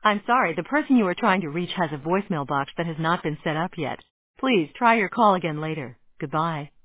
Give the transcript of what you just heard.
I'm sorry, the person you are trying to reach has a voicemail box that has not been set up yet. Please try your call again later. Goodbye.